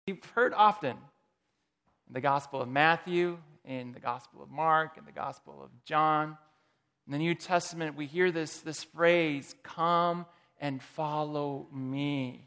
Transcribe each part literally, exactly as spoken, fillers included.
We've heard often in the Gospel of Matthew, in the Gospel of Mark, in the Gospel of John. In the New Testament, we hear this, this phrase, come and follow me.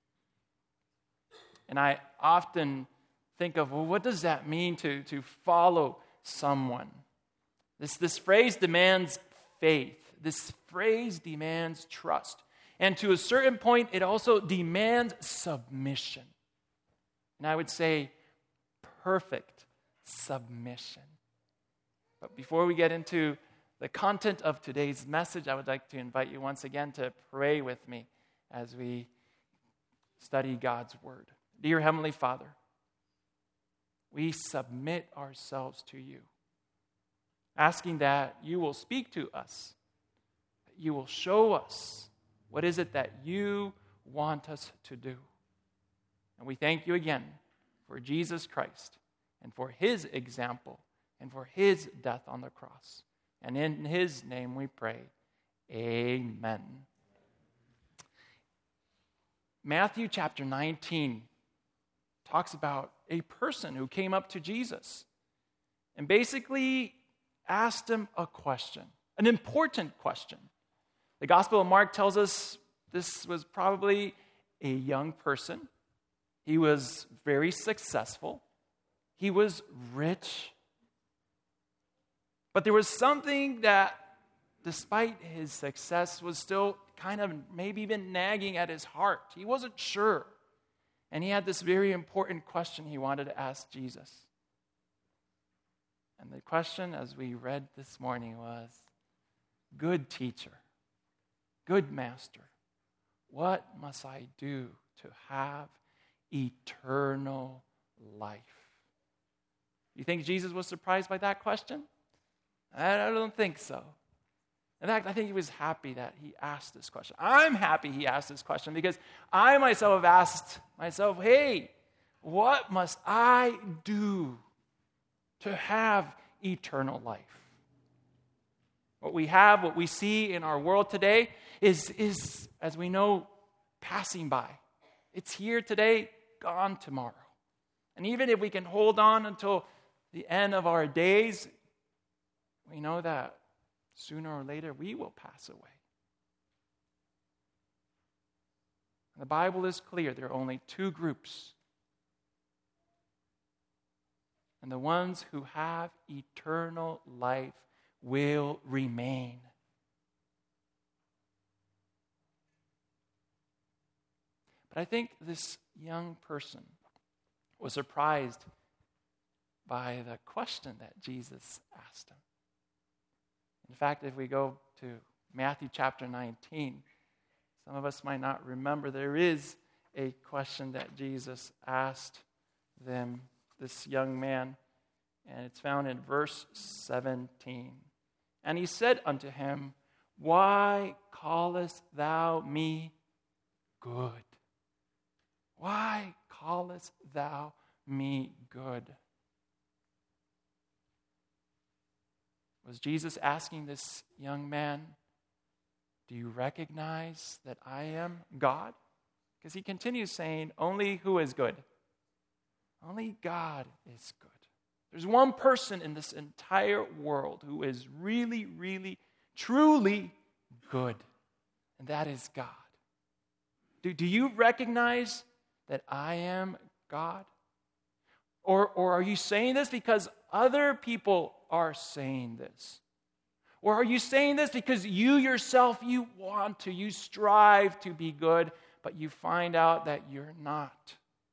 And I often think of, well, what does that mean to, to follow someone? This, this phrase demands faith. This phrase demands trust. And to a certain point, it also demands submission. And I would say perfect submission. But before we get into the content of today's message, I would like to invite you once again to pray with me as we study God's Word. Dear Heavenly Father, we submit ourselves to you, asking that you will speak to us, that you will show us what is it that you want us to do. And we thank you again for Jesus Christ and for his example and for his death on the cross. And in his name we pray, amen. Matthew chapter nineteen talks about a person who came up to Jesus and basically asked him a question, an important question. The Gospel of Mark tells us this was probably a young person. He was very successful. He was rich. But there was something that, despite his success, was still kind of maybe even nagging at his heart. He wasn't sure. And he had this very important question he wanted to ask Jesus. And the question, as we read this morning, was, good teacher, good master, what must I do to have eternal life? You think Jesus was surprised by that question? I don't think so. In fact, I think he was happy that he asked this question. I'm happy he asked this question because I myself have asked myself, hey, what must I do to have eternal life? What we have, what we see in our world today is, is, as we know, passing by. It's here today, gone tomorrow. And even if we can hold on until the end of our days, we know that sooner or later we will pass away. And the Bible is clear. There are only two groups. And the ones who have eternal life will remain. But I think this young person was surprised by the question that Jesus asked him. In fact, if we go to Matthew chapter nineteen, some of us might not remember, there is a question that Jesus asked them, this young man, and it's found in verse seventeen. And he said unto him, why callest thou me good? Why callest thou me good? Was Jesus asking this young man, do you recognize that I am God? Because he continues saying, only who is good? Only God is good. There's one person in this entire world who is really, really, truly good, and that is God. Do, do you recognize that I am God? Or, or are you saying this because other people are saying this? Or are you saying this because you yourself, you want to, you strive to be good, but you find out that you're not?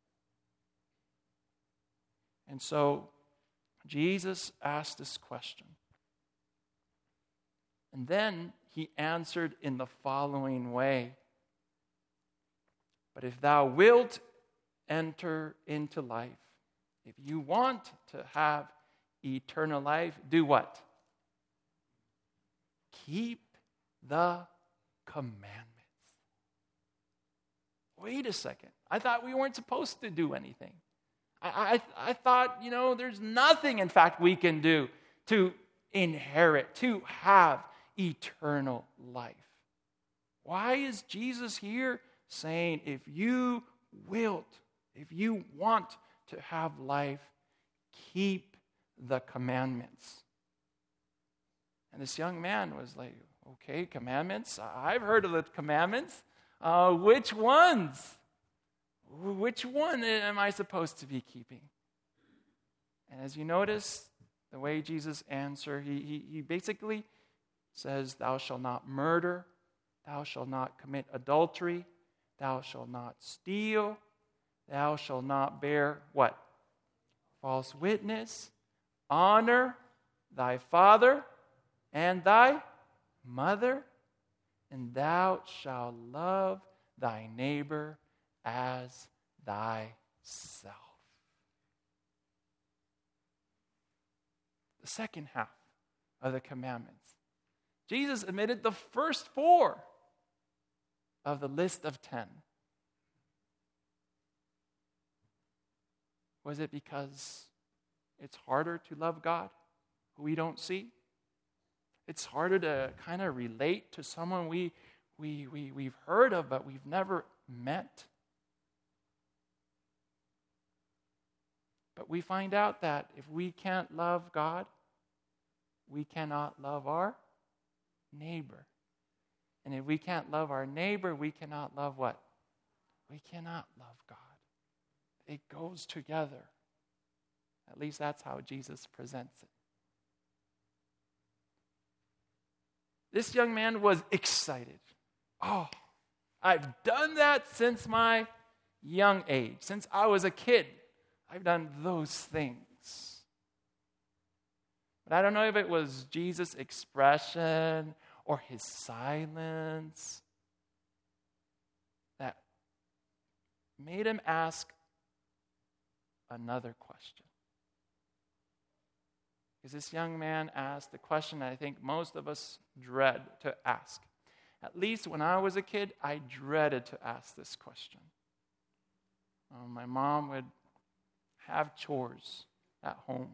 And so Jesus asked this question. And then he answered in the following way. But if thou wilt enter into life, if you want to have eternal life, do what? Keep the commandments. Wait a second. I thought we weren't supposed to do anything. I, I, I thought, you know, there's nothing, in fact, we can do to inherit, to have eternal life. Why is Jesus here saying, if you wilt, If you want to have life, keep the commandments. And this young man was like, okay, commandments? I've heard of the commandments. Uh, which ones? Which one am I supposed to be keeping? And as you notice, the way Jesus answered, he, he, he basically says, thou shalt not murder, thou shalt not commit adultery, thou shalt not steal, thou shalt not bear what? False witness, honor thy father and thy mother, and thou shalt love thy neighbor as thyself. The second half of the commandments. Jesus omitted the first four of the list of ten. Was it because it's harder to love God who we don't see? It's harder to kind of relate to someone we, we, we, we've heard of but we've never met? But we find out that if we can't love God, we cannot love our neighbor. And if we can't love our neighbor, we cannot love what? We cannot love God. It goes together. At least that's how Jesus presents it. This young man was excited. Oh, I've done that since my young age. Since I was a kid, I've done those things. But I don't know if it was Jesus' expression or his silence that made him ask another question. Because this young man asked the question that I think most of us dread to ask. At least when I was a kid, I dreaded to ask this question. Um, my mom would have chores at home.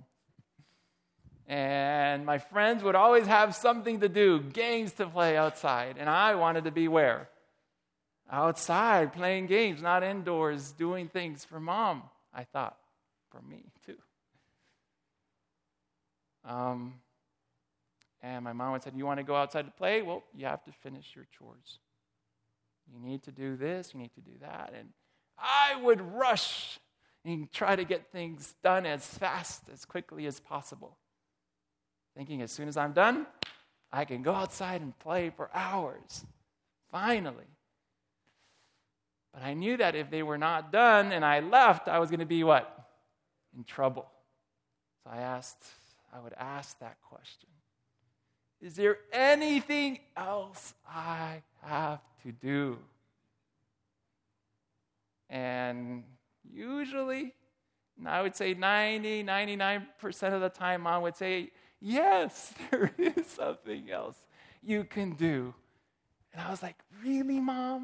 And my friends would always have something to do, games to play outside. And I wanted to be where? Outside, playing games, not indoors, doing things for mom, I thought. For me, too. Um, and my mom would say, you want to go outside to play? Well, you have to finish your chores. You need to do this, you need to do that. And I would rush and try to get things done as fast, as quickly as possible. Thinking as soon as I'm done, I can go outside and play for hours. Finally. But I knew that if they were not done and I left, I was going to be what? In trouble. So I asked, I would ask that question. Is there anything else I have to do? And usually, and I would say ninety, ninety-nine percent of the time, Mom would say, yes, there is something else you can do. And I was like, really, Mom?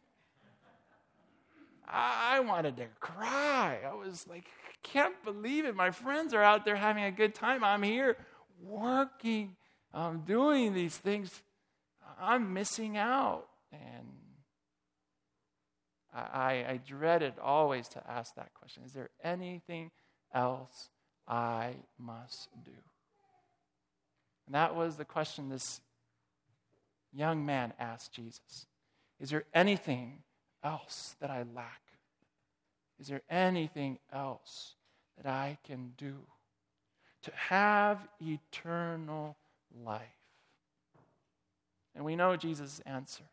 I wanted to cry. I was like, I can't believe it. My friends are out there having a good time. I'm here working, um, doing these things. I'm missing out. And I, I, I dreaded always to ask that question. Is there anything else I must do? And that was the question this young man asked Jesus. Is there anything else that I lack? Is there anything else that I can do to have eternal life? And we know Jesus' answer.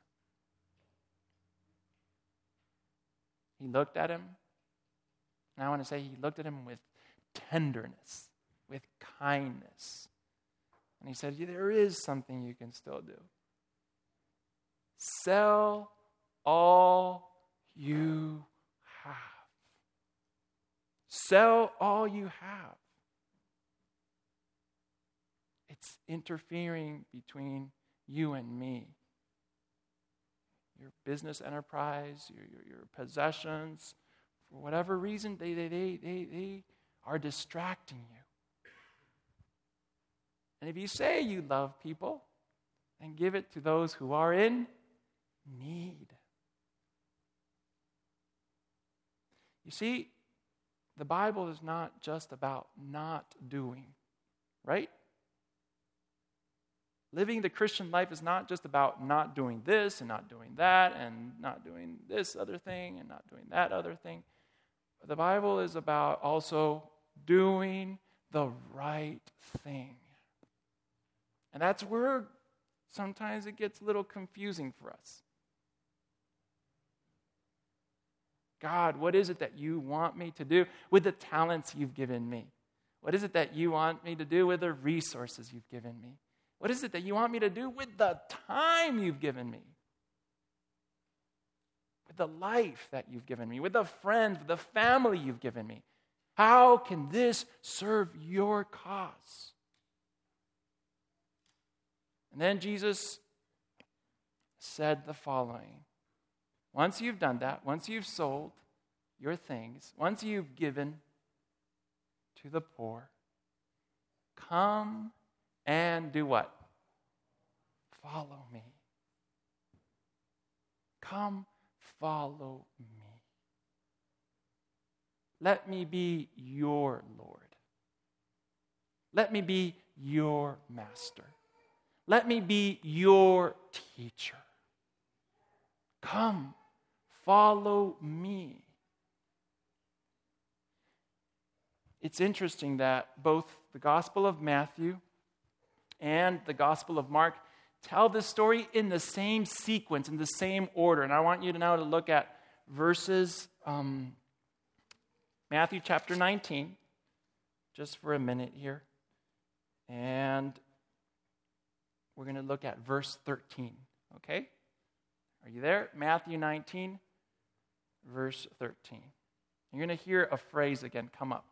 He looked at him, and I want to say he looked at him with tenderness, with kindness. And he said, yeah, there is something you can still do. Sell all you have. Sell all you have. It's interfering between you and me. Your business enterprise, your, your, your possessions, for whatever reason, they, they, they, they, they are distracting you. And if you say you love people, then give it to those who are in need. You see, the Bible is not just about not doing, right? Living the Christian life is not just about not doing this and not doing that and not doing this other thing and not doing that other thing. The Bible is about also doing the right thing. And that's where sometimes it gets a little confusing for us. God, what is it that you want me to do with the talents you've given me? What is it that you want me to do with the resources you've given me? What is it that you want me to do with the time you've given me? With the life that you've given me? With the friends, with the family you've given me? How can this serve your cause? And then Jesus said the following. Once you've done that, once you've sold your things, once you've given to the poor, come and do what? Follow me. Come follow me. Let me be your Lord. Let me be your master. Let me be your teacher. Come, follow me. It's interesting that both the Gospel of Matthew and the Gospel of Mark tell this story in the same sequence, in the same order. And I want you to now to look at verses, um, Matthew chapter nineteen, just for a minute here. And we're going to look at verse thirteen, okay? Are you there? Matthew nineteen, verse thirteen. You're going to hear a phrase again come up.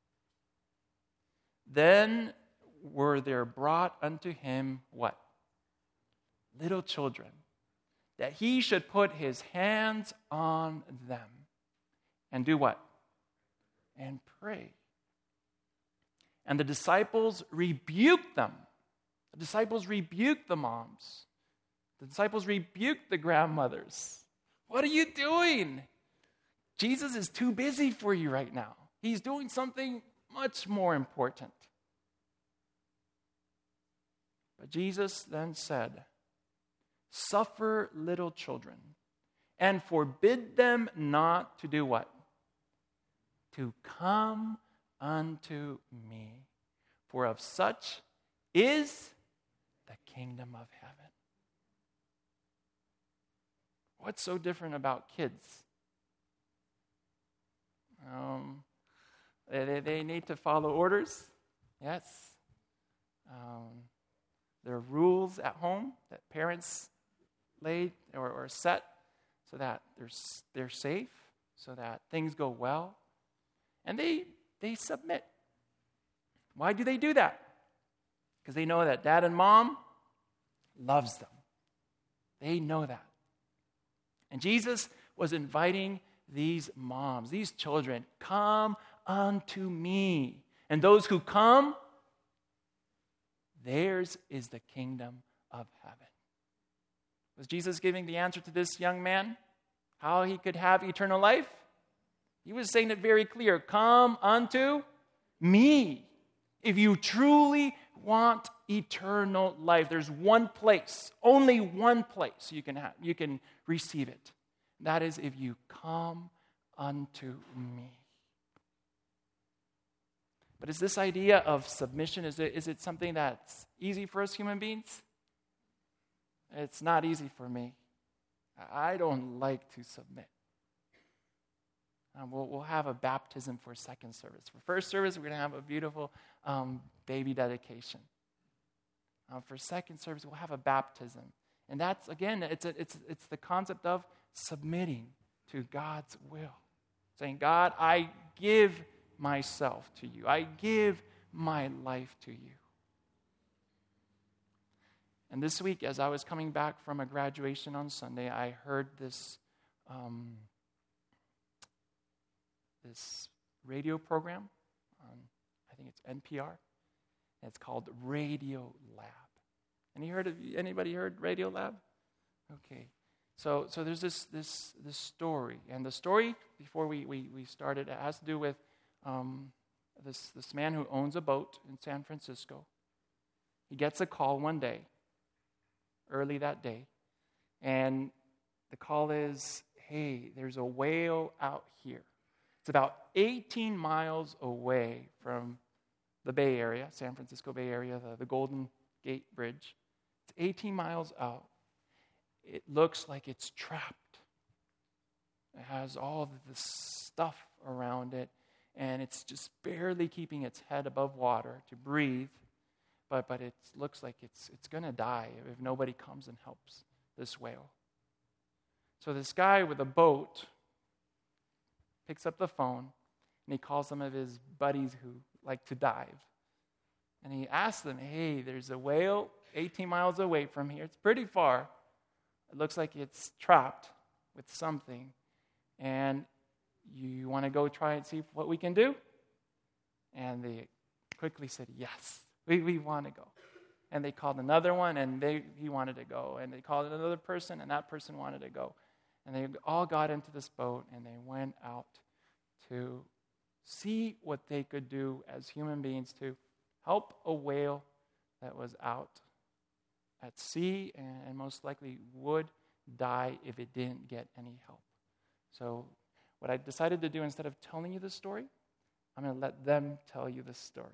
Then were there brought unto him what? Little children, that he should put his hands on them and do what? And pray. And the disciples rebuked them. The disciples rebuked the moms. The disciples rebuked the grandmothers. What are you doing? Jesus is too busy for you right now. He's doing something much more important. But Jesus then said, suffer little children, and forbid them not to do what? To come unto me. For of such is the kingdom of heaven. What's so different about kids? Um, they, they need to follow orders. Yes. Um, there are rules at home that parents laid or, or set so that they're, they're safe, so that things go well. And they they submit. Why do they do that? Because they know that dad and mom loves them. They know that. And Jesus was inviting these moms, these children, come unto me. And those who come, theirs is the kingdom of heaven. Was Jesus giving the answer to this young man? How he could have eternal life? He was saying it very clear. Come unto me. If you truly want eternal life, there's one place, only one place you can have, you can receive it. That is if you come unto me. But is this idea of submission, is it, is it something that's easy for us human beings? It's not easy for me. I don't like to submit. Um, we'll, we'll have a baptism for second service. For first service, we're going to have a beautiful um, baby dedication. Um, for second service, we'll have a baptism. And that's, again, it's, a, it's, it's the concept of submitting to God's will. Saying, God, I give myself to you. I give my life to you. And this week, as I was coming back from a graduation on Sunday, I heard this um, this radio program on, I think it's N P R. And it's called Radio Lab. Any heard of anybody heard Radio Lab? Okay. So, so there's this this this story, and the story before we we, we started, it has to do with um, this this man who owns a boat in San Francisco. He gets a call one day, early that day, and the call is, "Hey, there's a whale out here." It's about eighteen miles away from the Bay Area, San Francisco Bay Area, the, the Golden Gate Bridge. It's eighteen miles out. It looks like it's trapped. It has all of this stuff around it, and it's just barely keeping its head above water to breathe, but but it looks like it's it's going to die if nobody comes and helps this whale. So this guy with a boat picks up the phone, and he calls some of his buddies who like to dive. And he asks them, "Hey, there's a whale eighteen miles away from here. It's pretty far. It looks like it's trapped with something. And you want to go try and see what we can do?" And they quickly said, "Yes, we, we want to go." And they called another one, and they he wanted to go. And they called another person, and that person wanted to go. And they all got into this boat, and they went out to see what they could do as human beings to help a whale that was out at sea and most likely would die if it didn't get any help. So what I decided to do, instead of telling you this story, I'm going to let them tell you this story.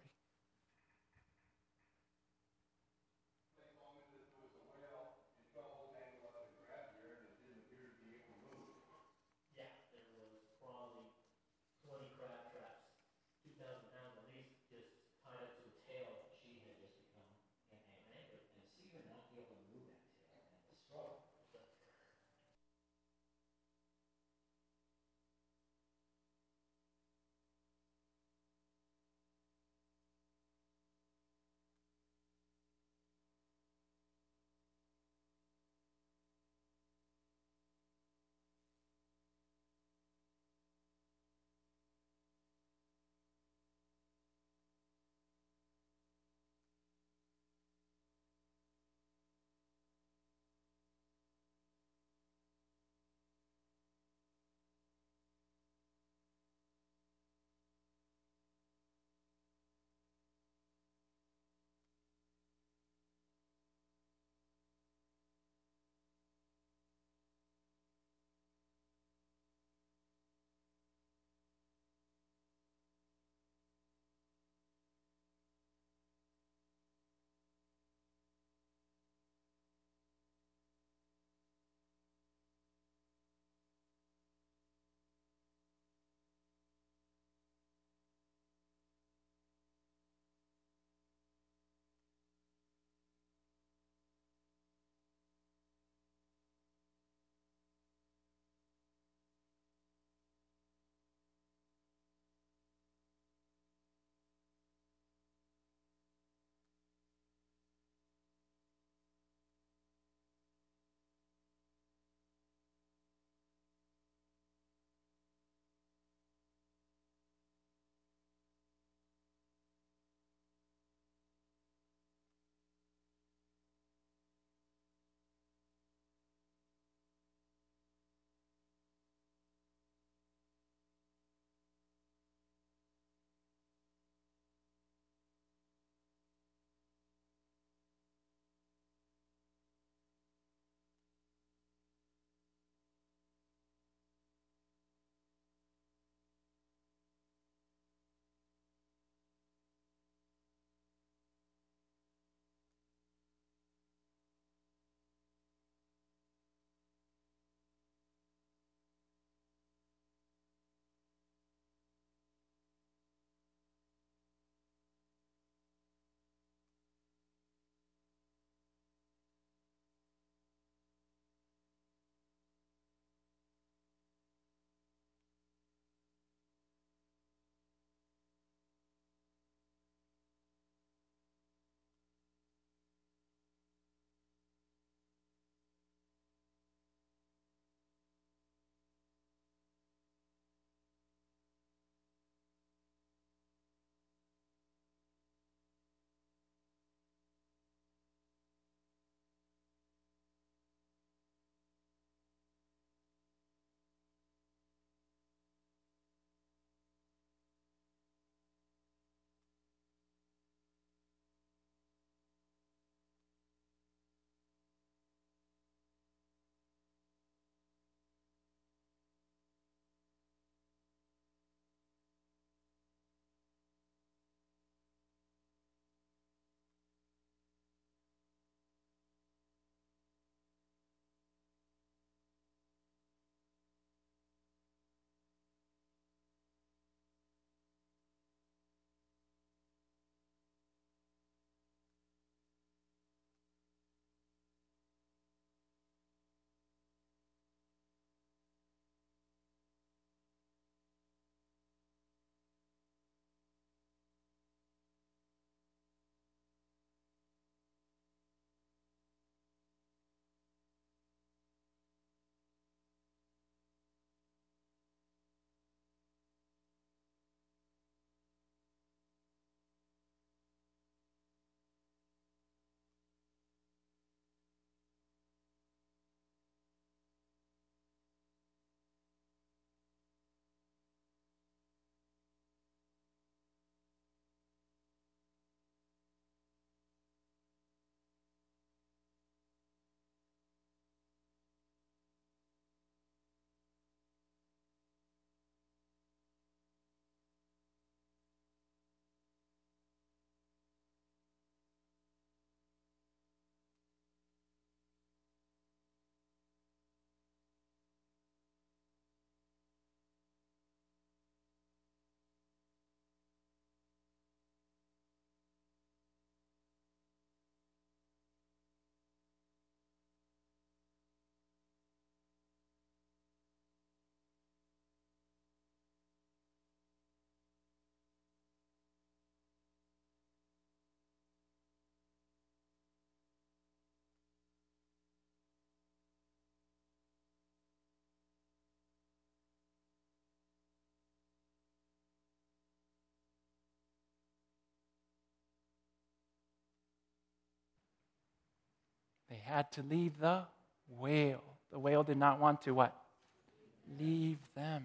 They had to leave the whale. The whale did not want to what? Leave them.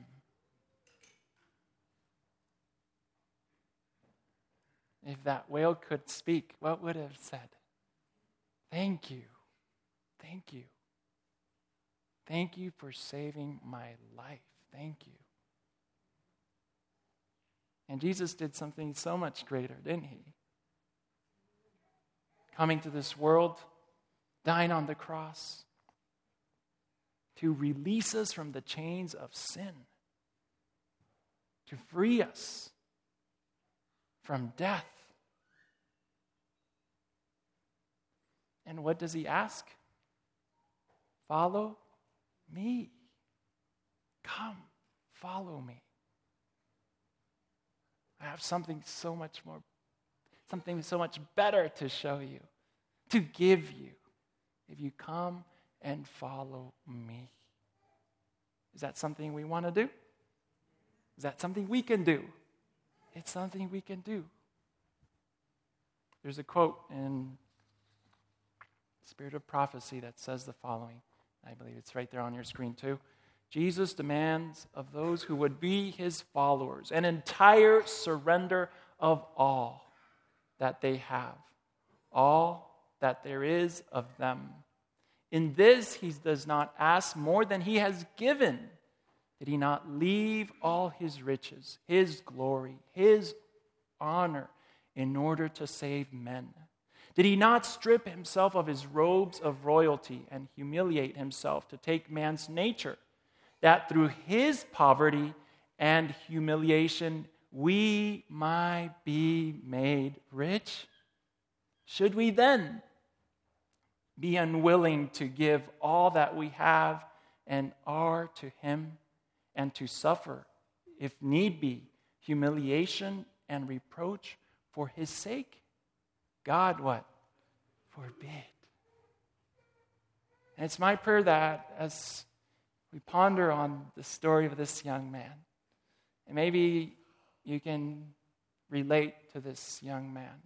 If that whale could speak, what would it have said? Thank you. Thank you. Thank you for saving my life. Thank you. And Jesus did something so much greater, didn't he? Coming to this world, dying on the cross, to release us from the chains of sin, to free us from death. And what does he ask? Follow me. Come, follow me. I have something so much more, something so much better to show you, to give you, if you come and follow me. Is that something we want to do? Is that something we can do? It's something we can do. There's a quote in Spirit of Prophecy that says the following. I believe it's right there on your screen too. Jesus demands of those who would be his followers an entire surrender of all that they have, all that there is of them. In this, he does not ask more than he has given. Did he not leave all his riches, his glory, his honor in order to save men? Did he not strip himself of his robes of royalty and humiliate himself to take man's nature, that through his poverty and humiliation we might be made rich? Should we then be unwilling to give all that we have and are to him, and to suffer, if need be, humiliation and reproach for his sake? God, what? Forbid. And it's my prayer that as we ponder on the story of this young man, and maybe you can relate to this young man,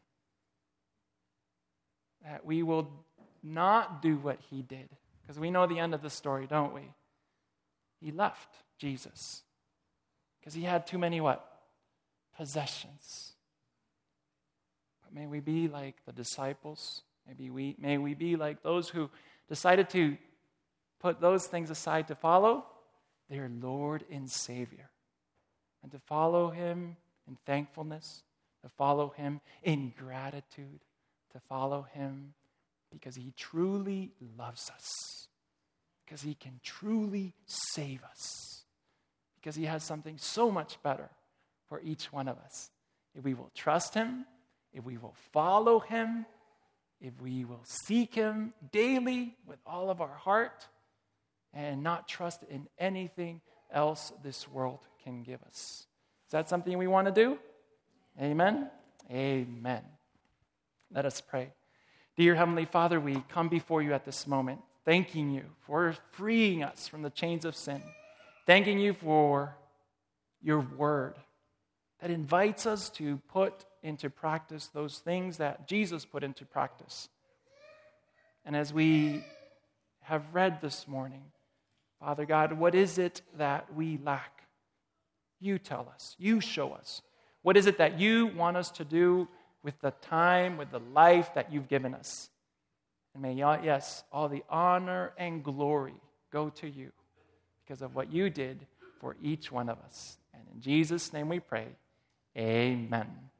that we will not do what he did. Because we know the end of the story, don't we? He left Jesus because he had too many what? Possessions. But may we be like the disciples. Maybe we may we be like those who decided to put those things aside to follow their Lord and Savior, and to follow him in thankfulness, to follow him in gratitude, to follow him because he truly loves us, because he can truly save us, because he has something so much better for each one of us. If we will trust him, if we will follow him, if we will seek him daily with all of our heart and not trust in anything else this world can give us. Is that something we want to do? Amen? Amen. Let us pray. Dear Heavenly Father, we come before you at this moment, thanking you for freeing us from the chains of sin, thanking you for your word that invites us to put into practice those things that Jesus put into practice. And as we have read this morning, Father God, what is it that we lack? You tell us. You show us. What is it that you want us to do with the time, with the life that you've given us? And may, yes, all the honor and glory go to you because of what you did for each one of us. And in Jesus' name we pray, amen.